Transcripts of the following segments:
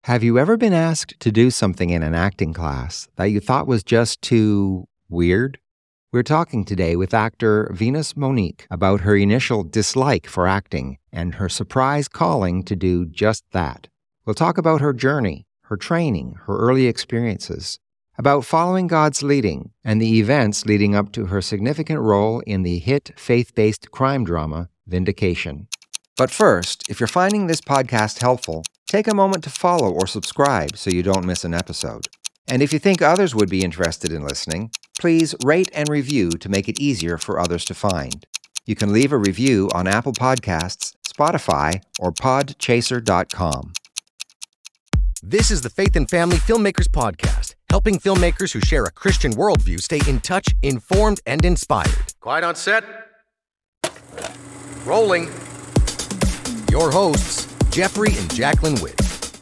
Have you ever been asked to do something in an acting class that you thought was just too weird? We're talking today with actor Venus Monique about her initial dislike for acting and her surprise calling to do just that. We'll talk about her journey, her training, her early experiences, about following God's leading, and the events leading up to her significant role in the hit faith-based crime drama, Vindication. But first, if you're finding this podcast helpful, take a moment to follow or subscribe so you don't miss an episode. And if you think others would be interested in listening, please rate and review to make it easier for others to find. You can leave a review on Apple Podcasts, Spotify, or podchaser.com. This is the Faith and Family Filmmakers Podcast, helping filmmakers who share a Christian worldview stay in touch, informed, and inspired. Quiet on set. Rolling. Your hosts, Jeffrey and Jacqueline Witt.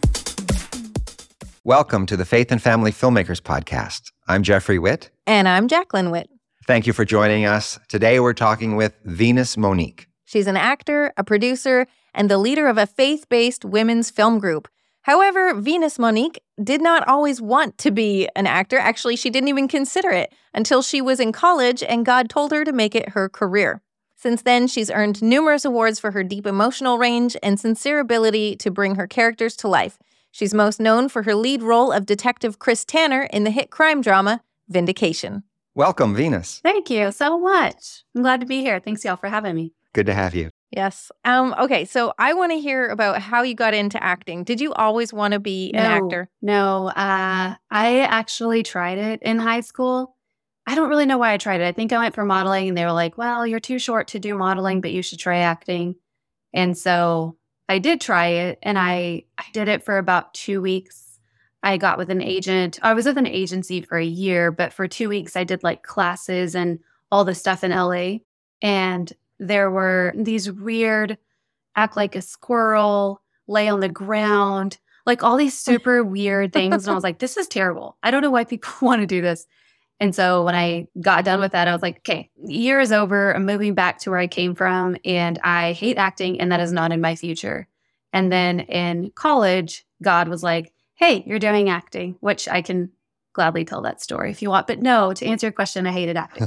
Welcome to the Faith and Family Filmmakers Podcast. I'm Jeffrey Witt. And I'm Jacqueline Witt. Thank you for joining us. Today we're talking with Venus Monique. She's an actor, a producer, and the leader of a faith-based women's film group. However, Venus Monique did not always want to be an actor. Actually, she didn't even consider it until she was in college and God told her to make it her career. Since then, she's earned numerous awards for her deep emotional range and sincere ability to bring her characters to life. She's most known for her lead role of Detective Chris Tanner in the hit crime drama, Vindication. Welcome, Venus. Thank you so much. I'm glad to be here. Thanks, y'all, for having me. Good to have you. Yes. Okay, so I want to hear about how you got into acting. Did you always want to be an actor? No. I actually tried it in high school. I don't really know why I tried it. I think I went for modeling and they were like, well, you're too short to do modeling, but you should try acting. And so I did try it and I did it for about 2 weeks. I got with an agent. I was with an agency for a year, but for 2 weeks I did like classes and all the stuff in LA. And there were these weird, act like a squirrel, lay on the ground, like all these super weird things. And I was like, this is terrible. I don't know why people want to do this. And so when I got done with that, I was like, okay, year is over. I'm moving back to where I came from and I hate acting and that is not in my future. And then in college, God was like, hey, you're doing acting, which I can gladly tell that story if you want. But no, to answer your question, I hated acting.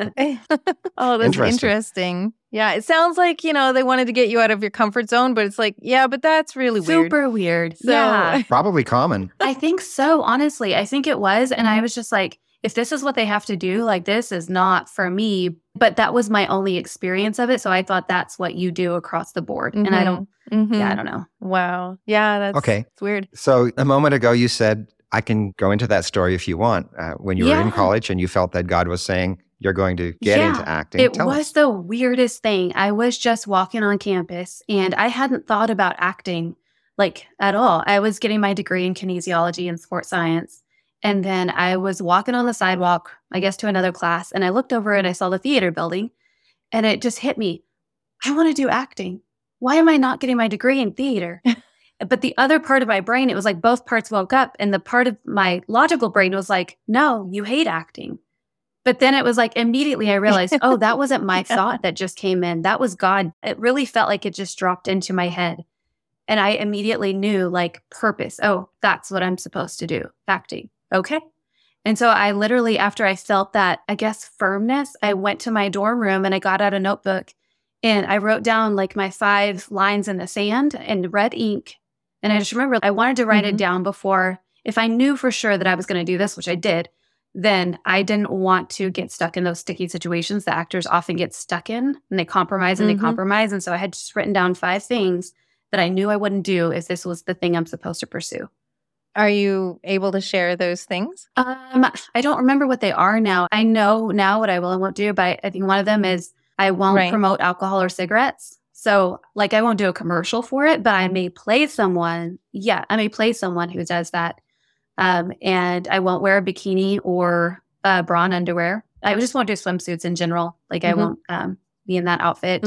Oh, that's interesting. Yeah, it sounds like, they wanted to get you out of your comfort zone, but it's like, yeah, but that's really weird. Super weird. So, yeah. Probably common. I think so, honestly. I think it was. And I was just like, if this is what they have to do, like this is not for me. But that was my only experience of it. So I thought that's what you do across the board. Mm-hmm. And I don't, I don't know. Wow. Yeah, that's okay. It's weird. So a moment ago you said, I can go into that story if you want, when you were in college and you felt that God was saying, you're going to get into acting. It Tell was us. the weirdest thing. I was just walking on campus and I hadn't thought about acting like at all. I was getting my degree in kinesiology and sports science. And then I was walking on the sidewalk, I guess to another class, and I looked over and I saw the theater building and it just hit me. I want to do acting. Why am I not getting my degree in theater? But the other part of my brain, it was like both parts woke up and the part of my logical brain was like, no, you hate acting. But then it was like immediately I realized, oh, that wasn't my thought that just came in. That was God. It really felt like it just dropped into my head. And I immediately knew like purpose. Oh, that's what I'm supposed to do. Acting. Okay. And so I literally, after I felt that, I guess, firmness, I went to my dorm room and I got out a notebook and I wrote down like my 5 lines in the sand in red ink. And I just remember I wanted to write it down before, if I knew for sure that I was going to do this, which I did, then I didn't want to get stuck in those sticky situations that actors often get stuck in and they compromise and they compromise. And so I had just written down 5 things that I knew I wouldn't do if this was the thing I'm supposed to pursue. Are you able to share those things? I don't remember what they are now. I know now what I will and won't do, but I think one of them is I won't promote alcohol or cigarettes. So like I won't do a commercial for it, but I may play someone. Yeah, I may play someone who does that. And I won't wear a bikini or bra and underwear. I just won't do swimsuits in general. Like I won't be in that outfit.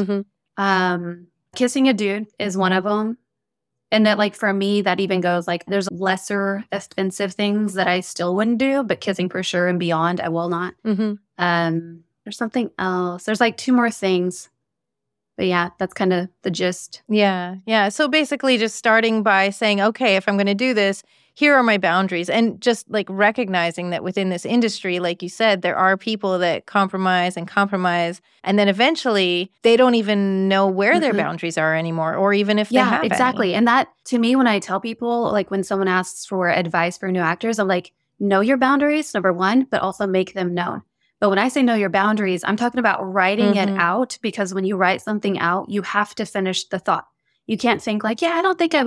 Kissing a dude is one of them. And that like for me, that even goes like there's lesser offensive things that I still wouldn't do, but kissing for sure and beyond, I will not. There's something else. There's like 2 more things. But yeah, that's kind of the gist. Yeah. Yeah. So basically just starting by saying, okay, if I'm going to do this, here are my boundaries. And just like recognizing that within this industry, like you said, there are people that compromise. And then eventually they don't even know where their boundaries are anymore, or even if they have exactly. any. And that, to me, when I tell people, like when someone asks for advice for new actors, I'm like, know your boundaries, number one, but also make them known. But when I say know your boundaries, I'm talking about writing it out, because when you write something out, you have to finish the thought. You can't think like, I don't think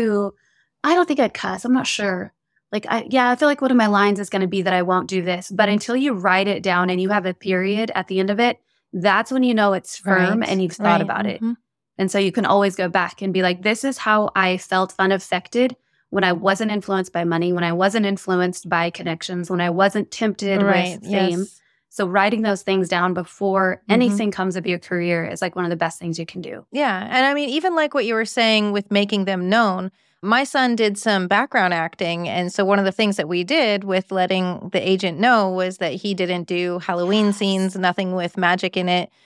I'd cuss. I'm not sure. Like, I feel like one of my lines is going to be that I won't do this. But until you write it down and you have a period at the end of it, that's when you know it's firm and you've thought about it. And so you can always go back and be like, this is how I felt unaffected when I wasn't influenced by money, when I wasn't influenced by connections, when I wasn't tempted with fame. Yes. So writing those things down before anything comes of your career is like one of the best things you can do. Yeah. And I mean, even like what you were saying with making them known, my son did some background acting. And so one of the things that we did with letting the agent know was that he didn't do Halloween scenes, nothing with magic in it.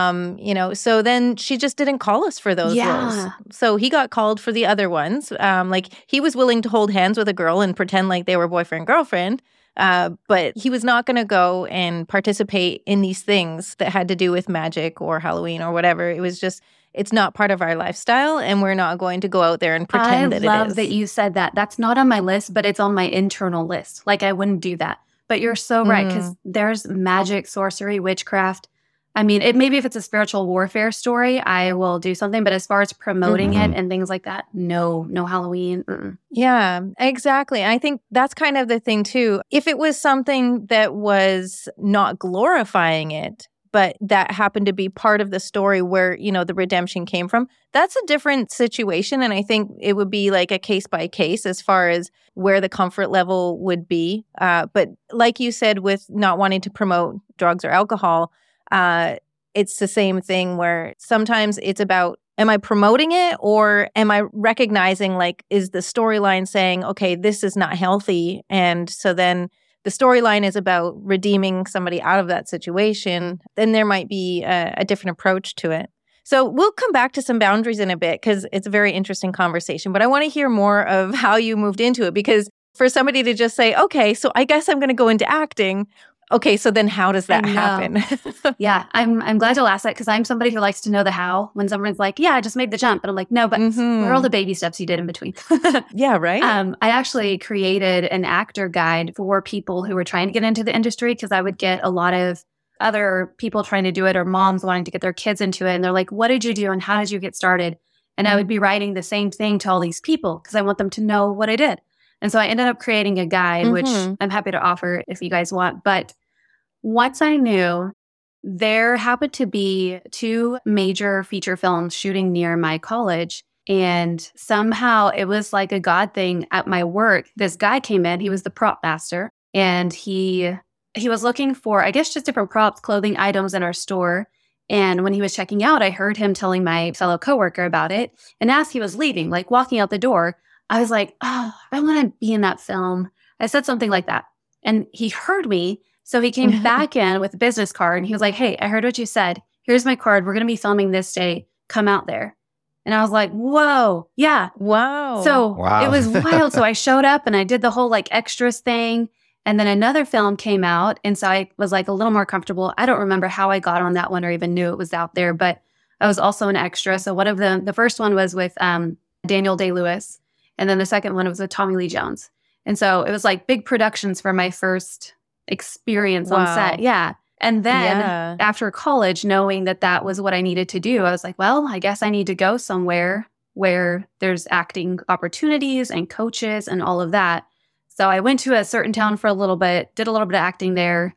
So then she just didn't call us for those roles. So he got called for the other ones. Like he was willing to hold hands with a girl and pretend like they were boyfriend, girlfriend. But he was not going to go and participate in these things that had to do with magic or Halloween or whatever. It was just, it's not part of our lifestyle, and we're not going to go out there and pretend that it is. I love that you said that. That's not on my list, but it's on my internal list. Like I wouldn't do that. But you're so right, because there's magic, sorcery, witchcraft. I mean, maybe if it's a spiritual warfare story, I will do something. But as far as promoting it and things like that, no Halloween. Yeah, exactly. I think that's kind of the thing too. If it was something that was not glorifying it, but that happened to be part of the story where, the redemption came from, that's a different situation. And I think it would be like a case by case as far as where the comfort level would be. But like you said, with not wanting to promote drugs or alcohol, it's the same thing where sometimes it's about, am I promoting it, or am I recognizing, like, is the storyline saying, okay, this is not healthy? And so then the storyline is about redeeming somebody out of that situation. Then there might be a different approach to it. So we'll come back to some boundaries in a bit, because it's a very interesting conversation. But I want to hear more of how you moved into it, because for somebody to just say, okay, so I guess I'm going to go into acting. Okay, so then how does that happen? Yeah, I'm glad you'll ask that, because I'm somebody who likes to know the how. When someone's like, I just made the jump. And I'm like, no, but where are all the baby steps you did in between? Yeah, right? I actually created an actor guide for people who were trying to get into the industry, because I would get a lot of other people trying to do it, or moms wanting to get their kids into it. And they're like, what did you do and how did you get started? And I would be writing the same thing to all these people because I want them to know what I did. And so I ended up creating a guide, which I'm happy to offer if you guys want. But once I knew, there happened to be 2 major feature films shooting near my college. And somehow it was like a God thing at my work. This guy came in, he was the prop master, and he was looking for, I guess, just different props, clothing items in our store. And when he was checking out, I heard him telling my fellow coworker about it. And as he was leaving, like walking out the door, I was like, oh, I want to be in that film. I said something like that. And he heard me. So he came back in with a business card, and he was like, hey, I heard what you said. Here's my card. We're going to be filming this day. Come out there. And I was like, whoa, yeah. Wow. So it was wild. So I showed up and I did the whole like extras thing. And then another film came out. And so I was like a little more comfortable. I don't remember how I got on that one or even knew it was out there, but I was also an extra. So one of them, the first one was with Daniel Day-Lewis. And then the second one was with Tommy Lee Jones. And so it was like big productions for my first experience on set. Yeah. And then after college, knowing that that was what I needed to do, I was like, well, I guess I need to go somewhere where there's acting opportunities and coaches and all of that. So I went to a certain town for a little bit, did a little bit of acting there.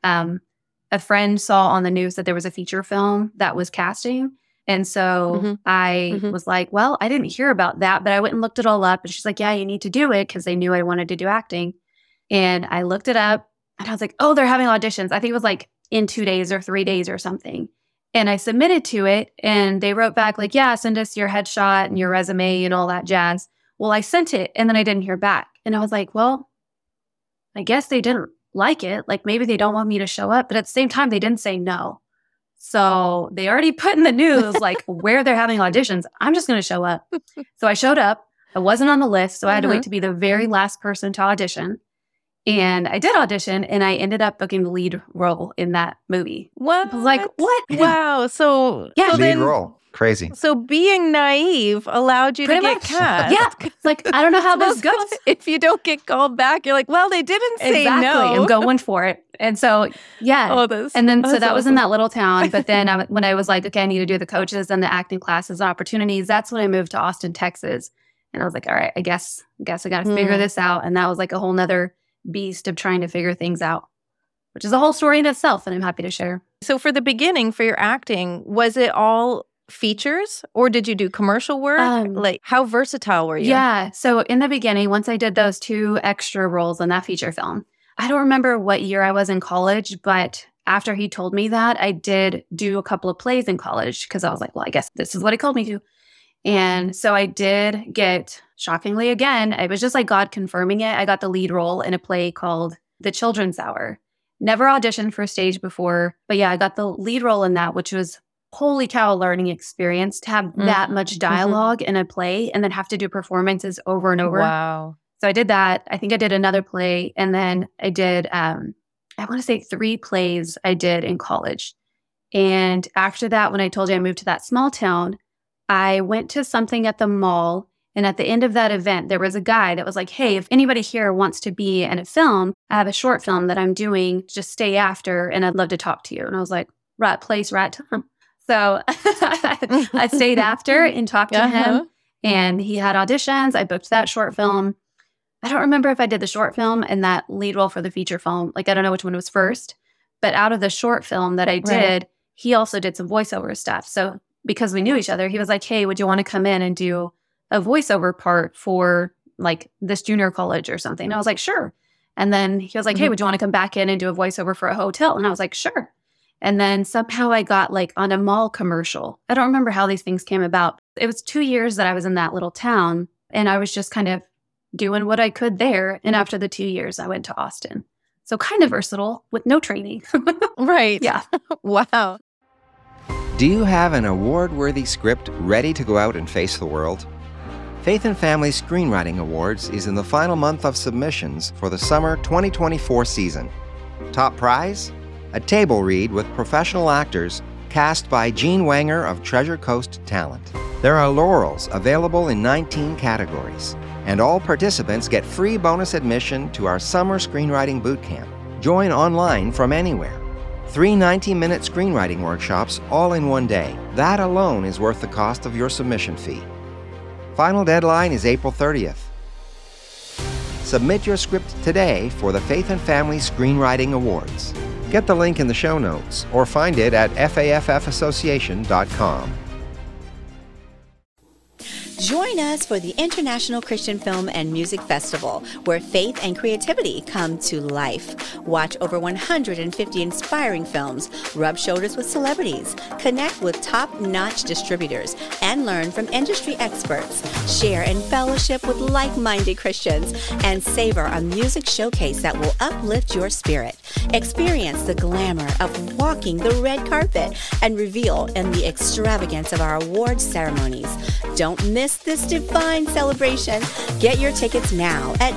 A friend saw on the news that there was a feature film that was casting. And so I was like, well, I didn't hear about that, but I went and looked it all up. And she's like, yeah, you need to do it, because they knew I wanted to do acting. And I looked it up and I was like, oh, they're having auditions. I think it was like in 2 days or 3 days or something. And I submitted to it and they wrote back like, yeah, send us your headshot and your resume and all that jazz. Well, I sent it and then I didn't hear back. And I was like, well, I guess they didn't like it. Like maybe they don't want me to show up. But at the same time, they didn't say no. So they already put in the news, like, where they're having auditions. I'm just going to show up. So I showed up. I wasn't on the list, so I had to wait to be the very last person to audition. And I did audition, and I ended up booking the lead role in that movie. What? I was like, what? Wow. So, Yeah. so Lead then, role. Crazy. So being naive allowed you Pretty to get much. cast. Yeah. It's like, I don't know how this goes. If you don't get called back, you're like, well, they didn't say Exactly. no. I'm going for it. And so, yeah. Oh, that's, And then, so that's that was in awesome. that little town. But then when I was like, okay, I need to do the coaches and the acting classes and opportunities, that's when I moved to Austin, Texas. And I was like, all right, I guess I got to figure this out. And that was like a whole nother beast of trying to figure things out, which is a whole story in itself. And I'm happy to share. So for the beginning, for your acting, was it all features or did you do commercial work? Like, how versatile were you? Yeah. So in the beginning, once I did those 2 extra roles in that feature film, I don't remember what year I was in college, but after he told me that, I did do a couple of plays in college because I was like, well, I guess this is what he called me to. And so I did get, shockingly again, it was just like God confirming it. I got the lead role in a play called The Children's Hour. Never auditioned for a stage before, but yeah, I got the lead role in that, which was holy cow learning experience to have that much dialogue in a play and then have to do performances over and over. Wow. So I did that. I think I did another play. And then I did, I want to say 3 plays I did in college. And after that, when I told you I moved to that small town, I went to something at the mall. And at the end of that event, there was a guy that was like, hey, if anybody here wants to be in a film, I have a short film that I'm doing. Just stay after and I'd love to talk to you. And I was like, right place, right time. So I stayed after and talked to him. And he had auditions. I booked that short film. I don't remember if I did the short film and that lead role for the feature film. Like, I don't know which one was first. But out of the short film that I did, he also did some voiceover stuff. So because we knew each other, he was like, hey, would you want to come in and do a voiceover part for like this junior college or something? And I was like, sure. And then he was like, hey, would you want to come back in and do a voiceover for a hotel? And I was like, sure. And then somehow I got like on a mall commercial. I don't remember how these things came about. It was 2 years that I was in that little town and I was just kind of doing what I could there. And after the 2 years, I went to Austin. So kind of versatile with no training. Right. Yeah. Wow. Do you have an award-worthy script ready to go out and face the world? Faith and Family Screenwriting Awards is in the final month of submissions for the summer 2024 season. Top prize? A table read with professional actors cast by Gene Wanger of Treasure Coast Talent. There are laurels available in 19 categories, and all participants get free bonus admission to our summer screenwriting boot camp. Join online from anywhere. 3 90-minute screenwriting workshops all in one day. That alone is worth the cost of your submission fee. Final deadline is April 30th. Submit your script today for the Faith and Family Screenwriting Awards. Get the link in the show notes or find it at faffassociation.com. Join us for the International Christian Film and Music Festival, where faith and creativity come to life. Watch over 150 inspiring films, rub shoulders with celebrities, connect with top-notch distributors, and learn from industry experts. Share and fellowship with like-minded Christians, and savor a music showcase that will uplift your spirit. Experience the glamour of walking the red carpet and revel in the extravagance of our awards ceremonies. Don't miss this divine celebration. Get your tickets now at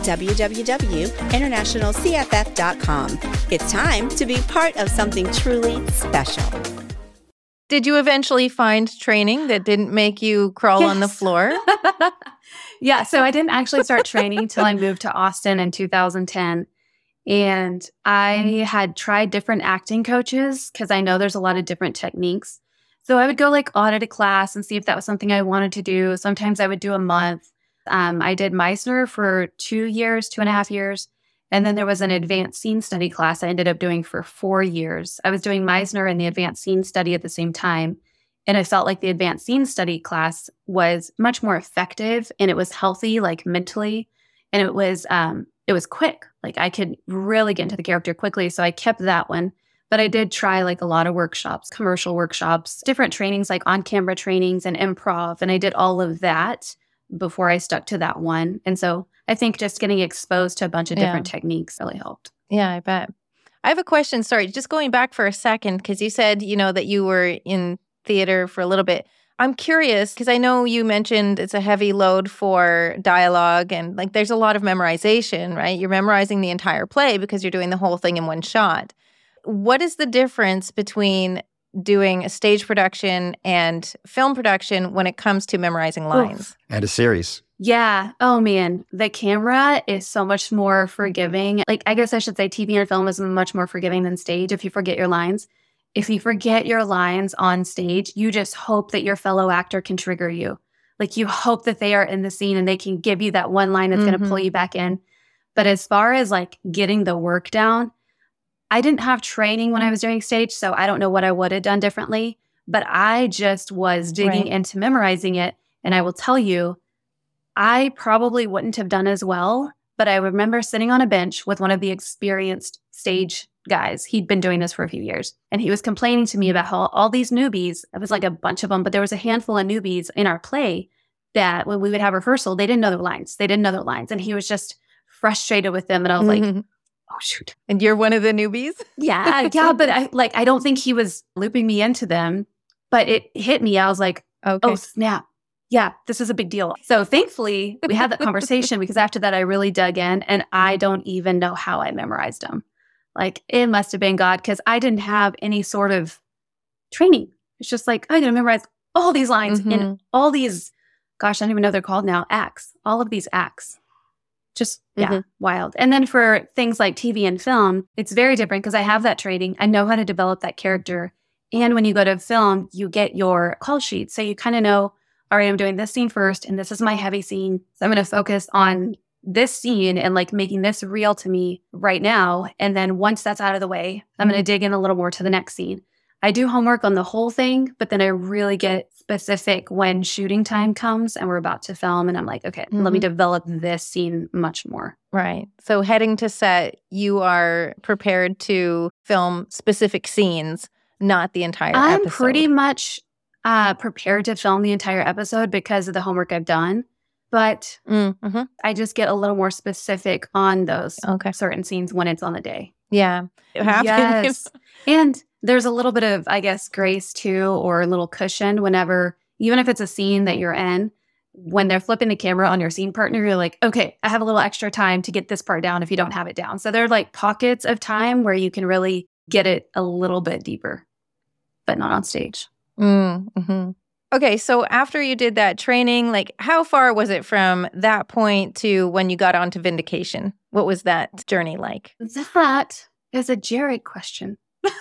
www.internationalcff.com. It's time to be part of something truly special. Did you eventually find training that didn't make you crawl on the floor? Yeah. So I didn't actually start training till I moved to Austin in 2010. And I had tried different acting coaches because I know there's a lot of different techniques. So I would go like audit a class and see if that was something I wanted to do. Sometimes I would do a month. I did Meisner for 2 years, 2.5 years. And then there was an advanced scene study class I ended up doing for 4 years. I was doing Meisner and the advanced scene study at the same time. And I felt like the advanced scene study class was much more effective and it was healthy, like mentally. And it was quick. Like I could really get into the character quickly. So I kept that one. But I did try like a lot of workshops, commercial workshops, different trainings like on-camera trainings and improv. And I did all of that before I stuck to that one. And so I think just getting exposed to a bunch of different techniques really helped. Yeah, I bet. I have a question. Sorry, just going back for a second, because you said, that you were in theater for a little bit. I'm curious, because I know you mentioned it's a heavy load for dialogue and like there's a lot of memorization, right? You're memorizing the entire play because you're doing the whole thing in one shot. What is the difference between doing a stage production and film production when it comes to memorizing lines? And a series. Yeah. Oh, man. The camera is so much more forgiving. Like, I guess I should say TV and film is much more forgiving than stage if you forget your lines. If you forget your lines on stage, you just hope that your fellow actor can trigger you. Like, you hope that they are in the scene and they can give you that one line that's going to pull you back in. But as far as like getting the work down, I didn't have training when I was doing stage, so I don't know what I would have done differently. But I just was digging into memorizing it. And I will tell you, I probably wouldn't have done as well. But I remember sitting on a bench with one of the experienced stage guys. He'd been doing this for a few years. And he was complaining to me about how all these newbies, it was like a bunch of them, but there was a handful of newbies in our play that when we would have rehearsal, they didn't know their lines. And he was just frustrated with them. And I was like, oh, shoot. And you're one of the newbies? Yeah. But I don't think he was looping me into them, but it hit me. I was like, oh, snap. Yeah, this is a big deal. So thankfully, we had that conversation because after that, I really dug in and I don't even know how I memorized them. Like, it must have been God because I didn't have any sort of training. It's just like, I'm going to memorize all these lines in all these, gosh, I don't even know what they're called now, acts. All of these acts. Just, wild. And then for things like TV and film, it's very different because I have that training. I know how to develop that character. And when you go to film, you get your call sheet. So you kind of know, all right, I'm doing this scene first, and this is my heavy scene. So I'm going to focus on this scene and like making this real to me right now. And then once that's out of the way, I'm going to dig in a little more to the next scene. I do homework on the whole thing, but then I really get specific when shooting time comes and we're about to film. And I'm like, okay, let me develop this scene much more. Right. So heading to set, you are prepared to film specific scenes, not the entire episode. I'm pretty much prepared to film the entire episode because of the homework I've done. But I just get a little more specific on those certain scenes when it's on the day. Yeah. It happens. Yes. And there's a little bit of, I guess, grace too, or a little cushion whenever, even if it's a scene that you're in, when they're flipping the camera on your scene partner, you're like, okay, I have a little extra time to get this part down if you don't have it down. So there are like pockets of time where you can really get it a little bit deeper, but not on stage. Okay, so after you did that training, like how far was it from that point to when you got onto Vindication? What was that journey like? That is a Jared question.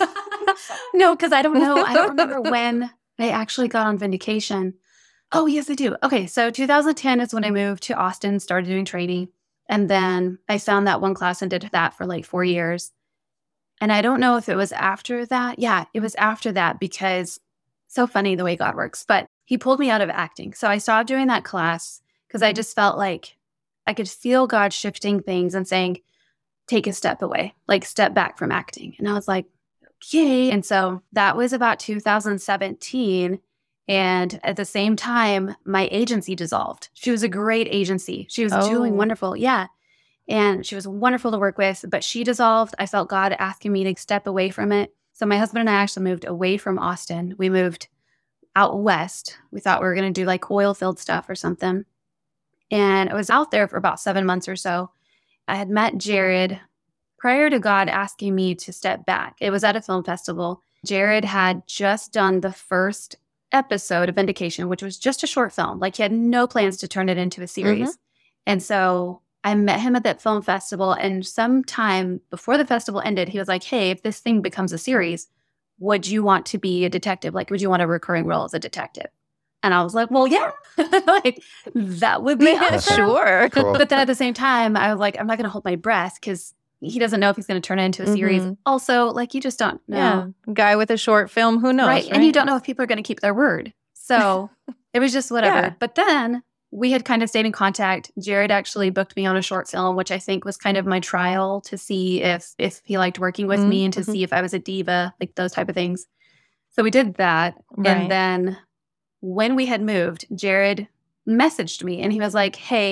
No, because I don't know. I don't remember when I actually got on Vindication. Oh, yes, I do. Okay, so 2010 is when I moved to Austin, started doing training. And then I found that one class and did that for like 4 years. And I don't know if it was after that. Yeah, it was after that because so funny the way God works. But he pulled me out of acting. So I stopped doing that class because I just felt like I could feel God shifting things and saying, take a step away, like step back from acting. And I was like, okay. And so that was about 2017. And at the same time, my agency dissolved. She was a great agency. She was doing wonderful. Yeah. And she was wonderful to work with, but she dissolved. I felt God asking me to step away from it. So my husband and I actually moved away from Austin. We moved out west. We thought we were going to do like oil field stuff or something. And I was out there for about 7 months or so. I had met Jared prior to God asking me to step back. It was at a film festival. Jared had just done the first episode of Vindication, which was just a short film. Like he had no plans to turn it into a series. And so I met him at that film festival, and sometime before the festival ended, he was like, hey, if this thing becomes a series, would you want to be a detective? Like, would you want a recurring role as a detective? And I was like, well, yeah, like that would be awesome. Sure. Cool. But then at the same time, I was like, I'm not going to hold my breath because he doesn't know if he's going to turn it into a series. Also, like, you just don't know. Yeah. Guy with a short film, who knows? Right. And you don't know if people are going to keep their word. So it was just whatever. Yeah. But then we had kind of stayed in contact. Jared actually booked me on a short film, which I think was kind of my trial to see if he liked working with me and to see if I was a diva, like those type of things. So we did that. Right. And then when we had moved, Jared messaged me and he was like, hey,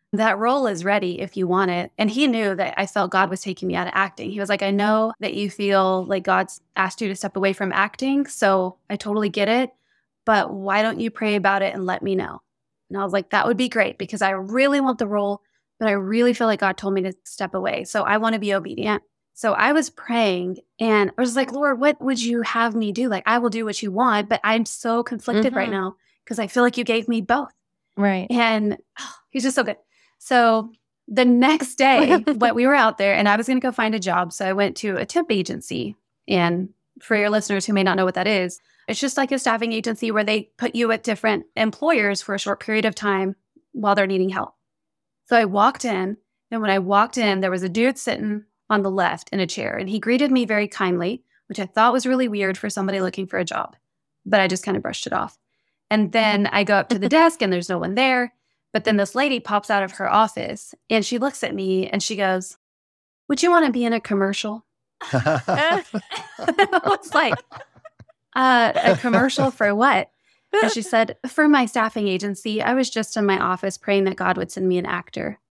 That role is ready if you want it. And he knew that I felt God was taking me out of acting. He was like, I know that you feel like God's asked you to step away from acting. So I totally get it. But why don't you pray about it and let me know? And I was like, that would be great because I really want the role, but I really feel like God told me to step away. So I want to be obedient. So I was praying and I was like, Lord, what would you have me do? Like, I will do what you want, but I'm so conflicted right now because I feel like you gave me both. Right. And he's just so good. So the next day, we were out there and I was going to go find a job. So I went to a temp agency. And for your listeners who may not know what that is, it's just like a staffing agency where they put you at different employers for a short period of time while they're needing help. So I walked in, and when I walked in, there was a dude sitting on the left in a chair, and he greeted me very kindly, which I thought was really weird for somebody looking for a job, but I just kind of brushed it off. And then I go up to the desk and there's no one there. But then this lady pops out of her office and she looks at me and she goes, would you want to be in a commercial? I was like, a commercial for what? And she said, for my staffing agency. I was just in my office praying that God would send me an actor.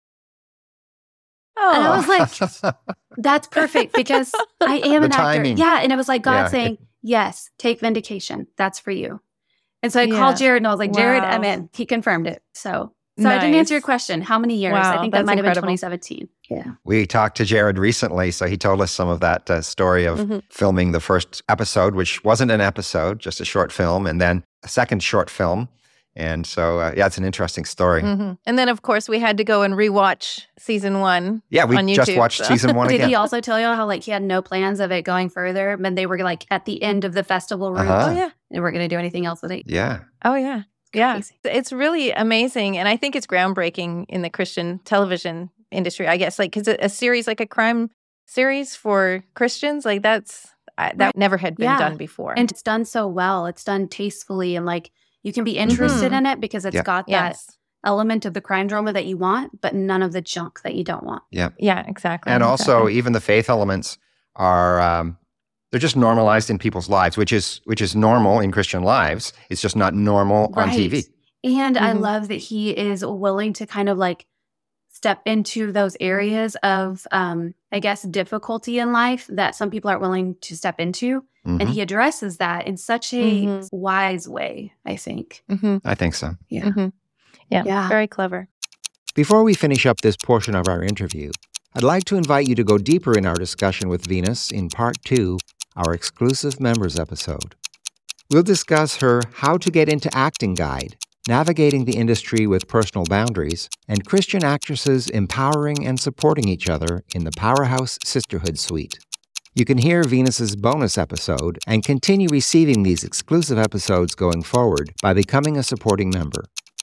Oh. And I was like, that's perfect because I am an actor. Yeah. And it was like God saying, yes, take vindication. That's for you. And so I called Jared and I was like, Jared, I'm in. He confirmed it. So I didn't answer your question. How many years? I think that might have been 2017. Yeah. We talked to Jared recently, so he told us some of that story of filming the first episode, which wasn't an episode, just a short film, and then a second short film. And so, it's an interesting story. And then, of course, we had to go and rewatch season 1 Yeah, we on YouTube, just watched season 1 again. Did he also tell you how, like, he had no plans of it going further, but they were, like, at the end of the festival route? Oh, yeah. And we're going to do anything else with it? Yeah. Oh, yeah. Yeah. It's really amazing. And I think it's groundbreaking in the Christian television industry, I guess. Like, because a series, like a crime series for Christians, like, that never had been done before. And it's done so well. It's done tastefully and, like, you can be interested in it because it's got that element of the crime drama that you want, but none of the junk that you don't want. Yeah. Yeah, exactly. And also, even the faith elements are, they're just normalized in people's lives, which is normal in Christian lives. It's just not normal on TV. And I love that he is willing to kind of like step into those areas of, I guess, difficulty in life that some people aren't willing to step into. And he addresses that in such a wise way, I think. I think so. Yeah. Yeah, very clever. Before we finish up this portion of our interview, I'd like to invite you to go deeper in our discussion with Venus in Part 2, our exclusive members episode. We'll discuss her How to Get Into Acting guide, navigating the industry with personal boundaries, and Christian actresses empowering and supporting each other in the Powerhouse Sisterhood Suite. You can hear Venus's bonus episode and continue receiving these exclusive episodes going forward by becoming a supporting member.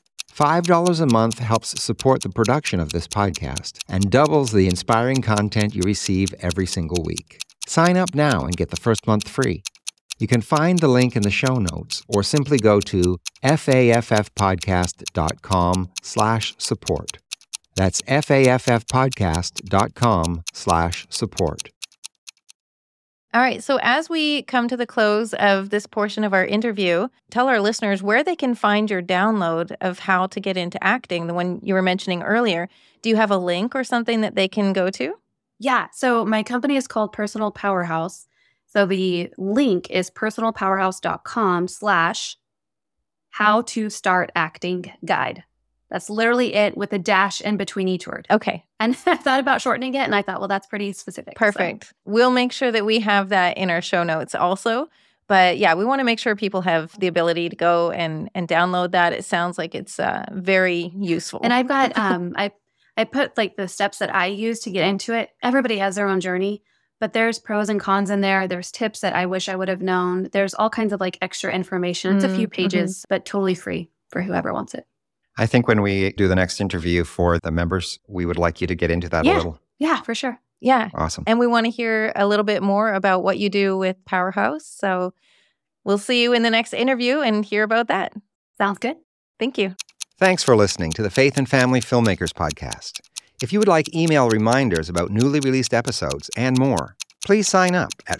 $5 a month helps support the production of this podcast and doubles the inspiring content you receive every single week. Sign up now and get the first month free. You can find the link in the show notes or simply go to faffpodcast.com/support. That's faffpodcast.com/support. All right. So as we come to the close of this portion of our interview, tell our listeners where they can find your download of How to Get Into Acting, the one you were mentioning earlier. Do you have a link or something that they can go to? Yeah. So my company is called Personal Powerhouse. So the link is personalpowerhouse.com/how-to-start-acting-guide. That's literally it with a dash in between each word. Okay. And I thought about shortening it, and I thought, well, that's pretty specific. Perfect. So we'll make sure that we have that in our show notes also. But yeah, we want to make sure people have the ability to go and download that. It sounds like it's very useful. And I've got, I put like the steps that I use to get into it. Everybody has their own journey, but there's pros and cons in there. There's tips that I wish I would have known. There's all kinds of like extra information. It's a few pages, but totally free for whoever wants it. I think when we do the next interview for the members, we would like you to get into that a little. Yeah, for sure. Yeah. Awesome. And we want to hear a little bit more about what you do with Powerhouse. So we'll see you in the next interview and hear about that. Sounds good. Thank you. Thanks for listening to the Faith and Family Filmmakers Podcast. If you would like email reminders about newly released episodes and more, please sign up at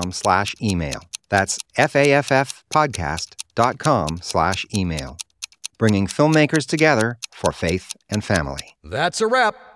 faffpodcast.com/email. That's faffpodcast.com/email. bringing filmmakers together for faith and family. That's a wrap.